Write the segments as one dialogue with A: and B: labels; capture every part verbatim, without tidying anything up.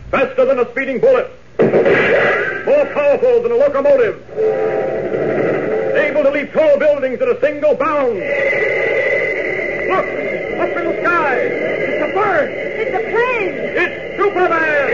A: Faster than a speeding bullet. More powerful than a locomotive. Able to leap tall buildings at a single bound. Look! Up in the sky! It's a bird!
B: It's a plane!
A: It's Superman!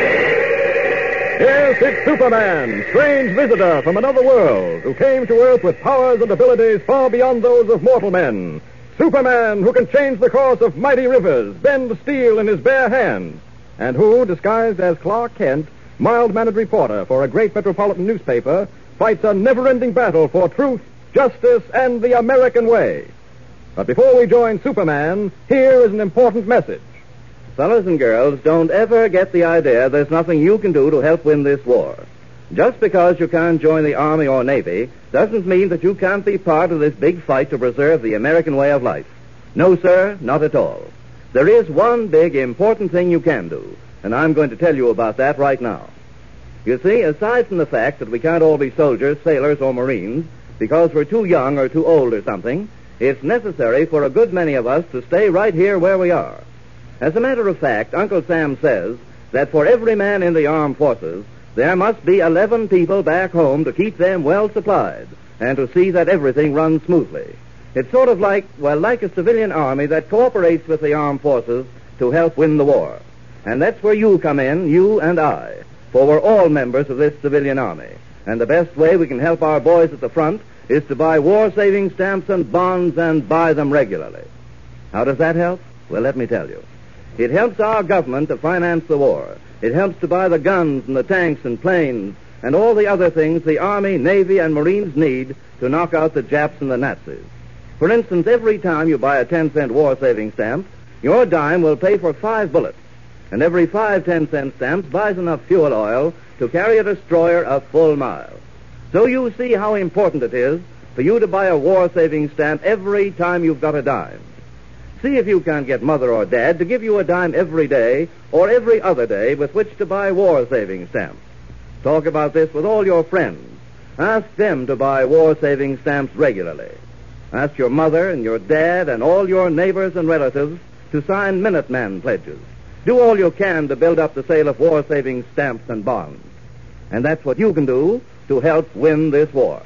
C: Yes, it's Superman, strange visitor from another world, who came to Earth with powers and abilities far beyond those of mortal men. Superman, who can change the course of mighty rivers, bend steel in his bare hands, and who, disguised as Clark Kent, mild-mannered reporter for a great metropolitan newspaper, fights a never-ending battle for truth, justice, and the American way. But before we join Superman, here is an important message.
D: Fellas and girls, don't ever get the idea there's nothing you can do to help win this war. Just because you can't join the Army or Navy doesn't mean that you can't be part of this big fight to preserve the American way of life. No, sir, not at all. There is one big, important thing you can do, and I'm going to tell you about that right now. You see, aside from the fact that we can't all be soldiers, sailors, or Marines, because we're too young or too old or something, it's necessary for a good many of us to stay right here where we are. As a matter of fact, Uncle Sam says that for every man in the armed forces, there must be eleven people back home to keep them well supplied and to see that everything runs smoothly. It's sort of like, well, like a civilian army that cooperates with the armed forces to help win the war. And that's where you come in, you and I, for we're all members of this civilian army. And the best way we can help our boys at the front is to buy war-saving stamps and bonds and buy them regularly. How does that help? Well, let me tell you. It helps our government to finance the war. It helps to buy the guns and the tanks and planes and all the other things the Army, Navy, and Marines need to knock out the Japs and the Nazis. For instance, every time you buy a ten-cent war-saving stamp, your dime will pay for five bullets. And every five ten-cent stamps buys enough fuel oil to carry a destroyer a full mile. So you see how important it is for you to buy a war-saving stamp every time you've got a dime. See if you can't get Mother or Dad to give you a dime every day or every other day with which to buy war-saving stamps. Talk about this with all your friends. Ask them to buy war-saving stamps regularly. Ask your mother and your dad and all your neighbors and relatives to sign Minuteman pledges. Do all you can to build up the sale of war-saving stamps and bonds. And that's what you can do to help win this war.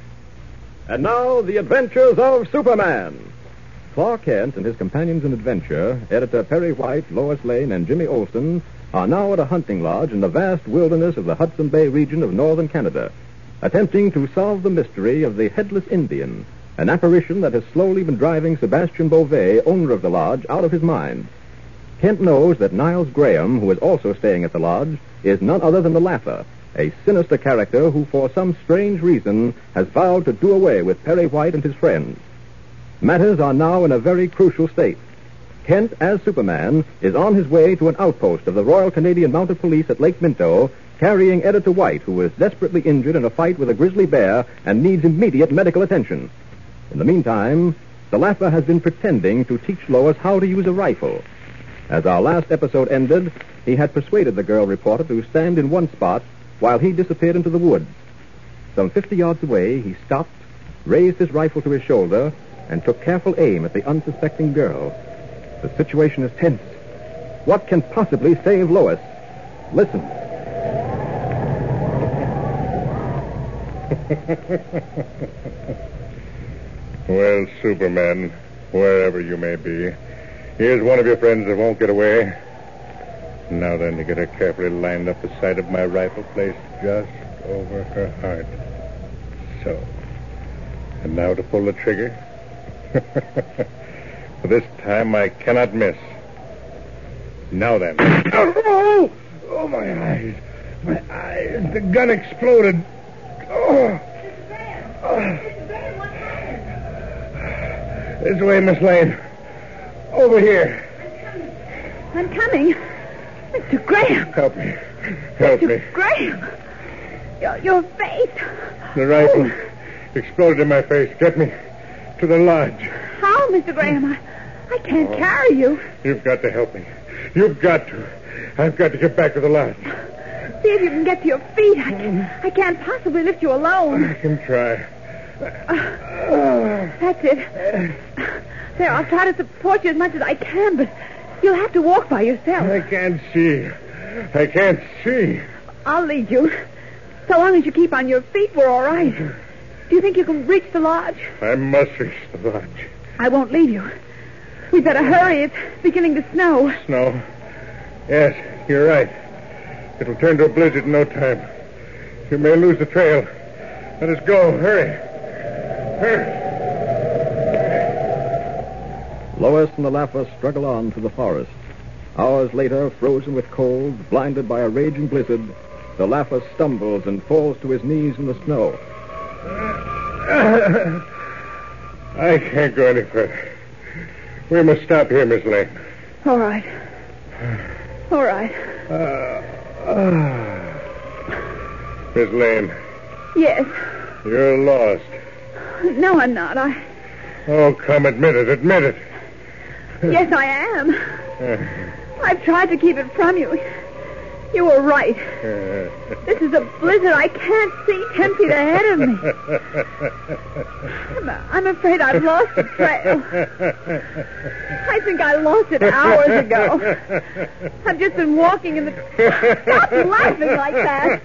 C: And now, the adventures of Superman. Clark Kent and his companions in adventure, Editor Perry White, Lois Lane, and Jimmy Olsen, are now at a hunting lodge in the vast wilderness of the Hudson Bay region of northern Canada, attempting to solve the mystery of the Headless Indian, an apparition that has slowly been driving Sebastian Beauvais, owner of the lodge, out of his mind. Kent knows that Niles Graham, who is also staying at the lodge, is none other than the Laugher, a sinister character who, for some strange reason, has vowed to do away with Perry White and his friends. Matters are now in a very crucial state. Kent, as Superman, is on his way to an outpost of the Royal Canadian Mounted Police at Lake Minto, carrying Editor White, who is desperately injured in a fight with a grizzly bear and needs immediate medical attention. In the meantime, the Laugher has been pretending to teach Lois how to use a rifle. As our last episode ended, he had persuaded the girl reporter to stand in one spot while he disappeared into the woods. Some fifty yards away, he stopped, raised his rifle to his shoulder, and took careful aim at the unsuspecting girl. The situation is tense. What can possibly save Lois? Listen.
E: Well, Superman, wherever you may be, here's one of your friends that won't get away. Now then, to get her carefully lined up, the sight of my rifle placed just over her heart. So. And now to pull the trigger. For this time I cannot miss. Now then. Oh! Oh, my eyes. My eyes. The gun exploded. Oh! Oh. This way, Miss Lane. Over here.
B: I'm coming. Mister Graham.
E: Help me. Help
B: Mister
E: me.
B: Graham. Your, your face.
E: The rifle exploded in my face. Get me to the lodge.
B: How, Mister Graham? I, I can't oh. carry you.
E: You've got to help me. You've got to. I've got to get back to the lodge.
B: See if you can get to your feet. I, can, I can't possibly lift you alone.
E: I can try.
B: Uh, that's it. There, I'll try to support you as much as I can, but you'll have to walk by yourself.
E: I can't see. I can't see.
B: I'll lead you. So long as you keep on your feet, we're all right. Do you think you can reach the lodge?
E: I must reach the lodge.
B: I won't leave you. We'd better hurry. It's beginning to snow.
E: Snow? Yes, you're right. It'll turn to a blizzard in no time. You may lose the trail. Let us go. Hurry. Hurry.
C: Lois and the Lapper struggle on through the forest. Hours later, frozen with cold, blinded by a raging blizzard, the Lapper stumbles and falls to his knees in the snow.
E: I can't go any further. We must stop here, Miss Lane.
B: All right. All right.
E: Uh, uh. Miss Lane.
B: Yes.
E: You're lost.
B: No, I'm not. I...
E: Oh, come, admit it. Admit it.
B: Yes, I am. I've tried to keep it from you. You were right. This is a blizzard I can't see ten feet ahead of me. I'm, I'm afraid I've lost the trail. I think I lost it hours ago. I've just been walking in the... Stop laughing like that.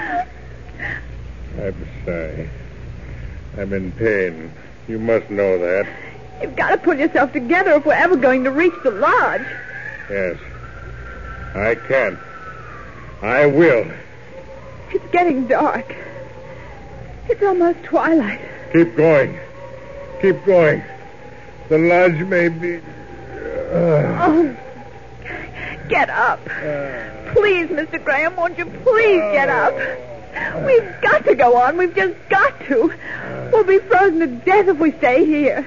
E: I'm sorry. I'm in pain. You must know that.
B: You've got to pull yourself together if we're ever going to reach the lodge.
E: Yes. I can. I will.
B: It's getting dark. It's almost twilight.
E: Keep going. Keep going. The lodge may be... Uh...
B: Oh, get up. Please, Mister Graham, won't you please get up? We've got to go on. We've just got to. We'll be frozen to death if we stay here.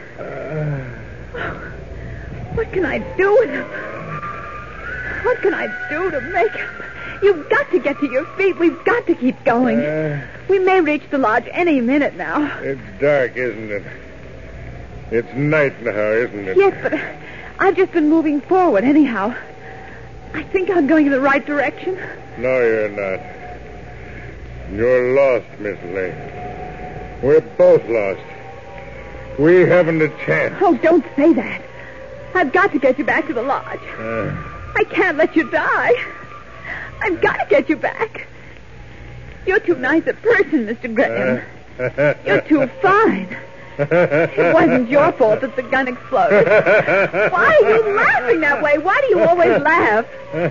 B: What can I do with him? What can I do to make him? You've got to get to your feet. We've got to keep going. Uh, we may reach the lodge any minute now.
E: It's dark, isn't it? It's night now, isn't it?
B: Yes, but I've just been moving forward anyhow. I think I'm going in the right direction.
E: No, you're not. You're lost, Miss Lane. We're both lost. We haven't a chance.
B: Oh, don't say that. I've got to get you back to the lodge.
E: Uh,
B: I can't let you die. I've got to get you back. You're too nice a person, Mister Graham. Uh, You're too fine. It wasn't your fault that the gun exploded. Why are you laughing that way? Why do you always laugh?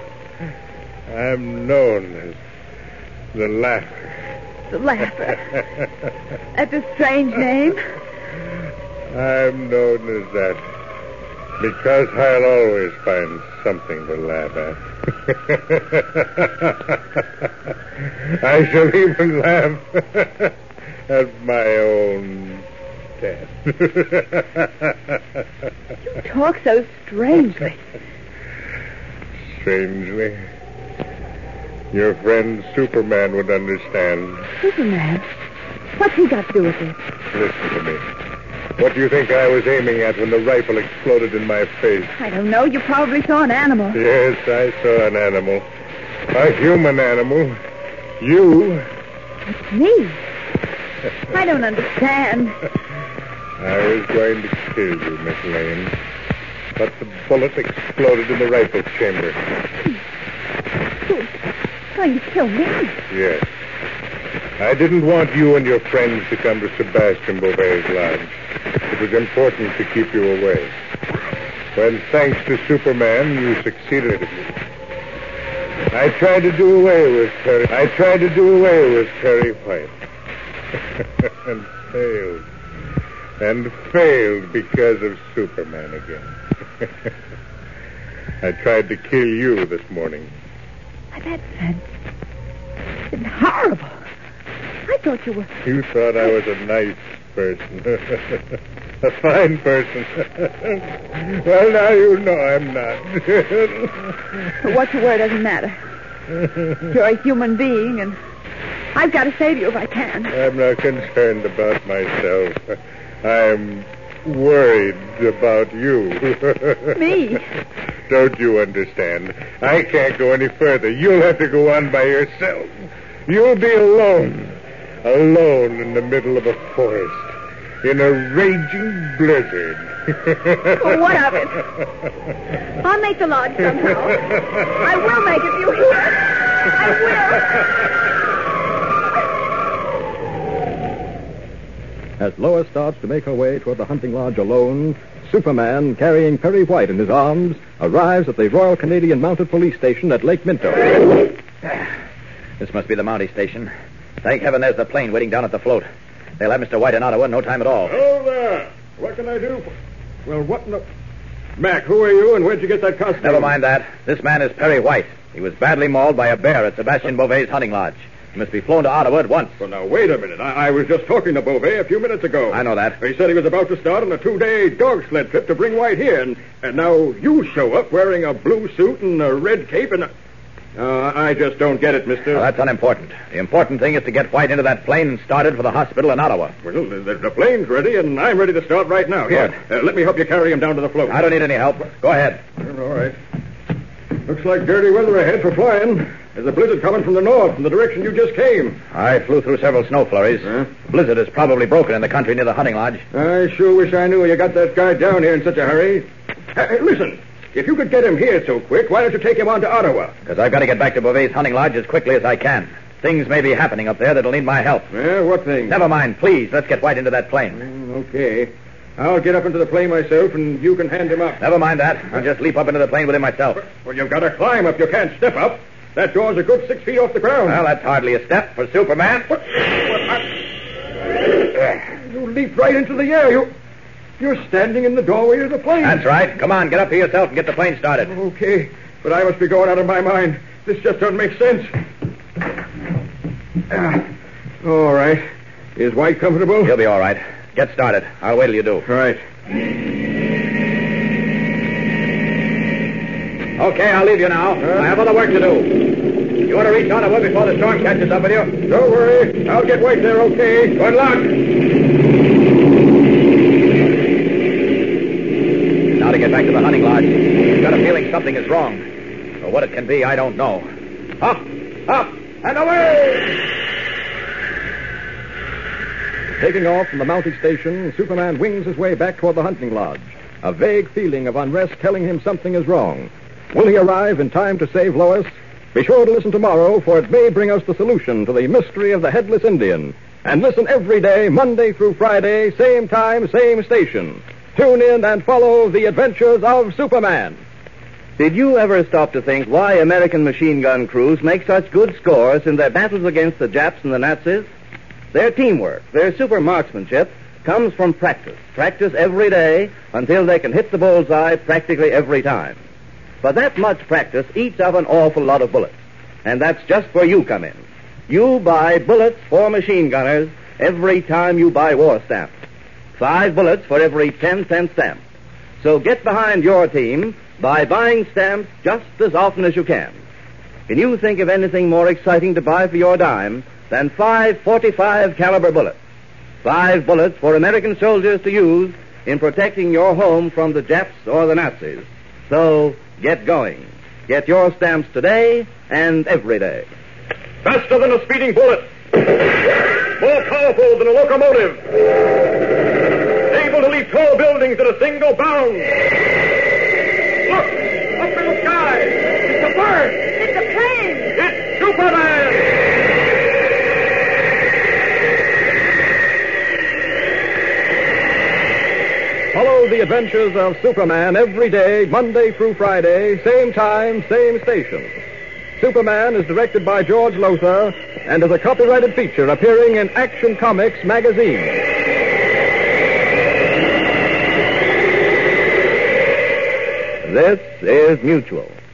E: I'm known as the Laugher.
B: The Laugher. That's a strange name.
E: I'm known as that because I'll always find something to laugh at. I shall even laugh at my own death.
B: You talk so strangely.
E: Strangely? Your friend Superman would understand.
B: Superman? What's he got to do with it?
E: Listen to me. What do you think I was aiming at when the rifle exploded in my face?
B: I don't know. You probably saw an animal.
E: Yes, I saw an animal. A human animal. You.
B: It's me. I don't understand.
E: I was going to kill you, Miss Lane. But the bullet exploded in the rifle chamber.
B: You're going to kill me?
E: Yes. I didn't want you and your friends to come to Sebastian Beauvai's lodge. It was important to keep you away. When, thanks to Superman, you succeeded. I tried to do away with Terry. I tried to do away with Terry White. And failed. And failed because of Superman again. I tried to kill you this morning.
B: That's sense. It's horrible. I thought you were...
E: You thought I was a nice person. A fine person. Well, now you know I'm not.
B: But what you were doesn't matter. You're a human being, and I've got to save you if I can.
E: I'm not concerned about myself. I'm worried about you.
B: Me?
E: Don't you understand? I can't go any further. You'll have to go on by yourself. You'll be alone. Alone in the middle of a forest. In a raging blizzard.
B: Well, what of it? I'll make the lodge somehow. I will make it, you hear?
C: As Lois starts to make her way toward the hunting lodge alone, Superman, carrying Perry White in his arms, arrives at the Royal Canadian Mounted Police Station at Lake Minto.
F: This must be the Mountie station. Thank heaven there's the plane waiting down at the float. They'll have Mister White in Ottawa in no time at all.
A: Hello there. What can I do? For... Well, what in the... Mac, who are you and where'd you get that costume?
F: Never mind that. This man is Perry White. He was badly mauled by a bear at Sebastian Beauvais' hunting lodge. He must be flown to Ottawa at once.
A: Well, now, wait a minute. I, I was just talking to Beauvais a few minutes ago.
F: I know that.
A: He said he was about to start on a two-day dog sled trip to bring White here, and, and now you show up wearing a blue suit and a red cape and... A... Uh, I just don't get it, mister.
F: Well, that's unimportant. The important thing is to get White into that plane and started for the hospital in Ottawa.
A: Well, the, the plane's ready, and I'm ready to start right now. Here, uh, let me help you carry him down to the float.
F: I don't need any help. Go ahead.
A: Well, all right. Looks like dirty weather ahead for flying. There's a blizzard coming from the north, from the direction you just came.
F: I flew through several snow flurries.
A: Huh?
F: The blizzard is probably broken in the country near the hunting lodge.
A: I sure wish I knew you got that guy down here in such a hurry. Uh, listen, if you could get him here so quick, why don't you take him on to Ottawa?
F: Because I've got to get back to Beauvais' hunting lodge as quickly as I can. Things may be happening up there that'll need my help.
A: Yeah, what thing?
F: Never mind, please. Let's get White into that plane.
A: Mm, okay. I'll get up into the plane myself, and you can hand him up.
F: Never mind that. I'll just leap up into the plane with him myself.
A: Well, you've got to climb up. You can't step up. That door's a good six feet off the ground.
F: Well, that's hardly a step for Superman.
A: What? What? I... You leaped right into the air. You... You're standing in the doorway of the plane.
F: That's right. Come on, get up here yourself and get the plane started.
A: Okay, but I must be going out of my mind. This just doesn't make sense. Uh, all right. Is White comfortable?
F: He'll be all right. Get started. I'll wait till you do.
A: All right.
F: Okay, I'll leave you now. Uh, I have other work to do. You want to reach Ottawa before the storm catches up with you?
A: Don't worry. I'll get White there, okay?
F: Good luck. Now to get back to the hunting lodge. I've got a feeling something is wrong. But what it can be, I don't know. Up, up, and away!
C: Taking off from the mounting station, Superman wings his way back toward the hunting lodge, a vague feeling of unrest telling him something is wrong. Will he arrive in time to save Lois? Be sure to listen tomorrow, for it may bring us the solution to the mystery of the Headless Indian. And listen every day, Monday through Friday, same time, same station. Tune in and follow the adventures of Superman.
D: Did you ever stop to think why American machine gun crews make such good scores in their battles against the Japs and the Nazis? Their teamwork, their super marksmanship, comes from practice. Practice every day until they can hit the bullseye practically every time. But that much practice eats up an awful lot of bullets. And that's just where you come in. You buy bullets for machine gunners every time you buy war stamps. Five bullets for every ten cent stamp. So get behind your team by buying stamps just as often as you can. Can you think of anything more exciting to buy for your dime than five forty-five caliber bullets? Five bullets for American soldiers to use in protecting your home from the Japs or the Nazis. So get going. Get your stamps today and every day.
A: Faster than a speeding bullet. More powerful than a locomotive. Able to leap tall buildings at a single bound. Look! Up in the sky! It's a bird!
B: It's a plane!
A: It's Superman!
C: Follow the adventures of Superman every day, Monday through Friday, same time, same station. Superman is directed by George Lothar and is a copyrighted feature appearing in Action Comics magazine.
D: This is Mutual.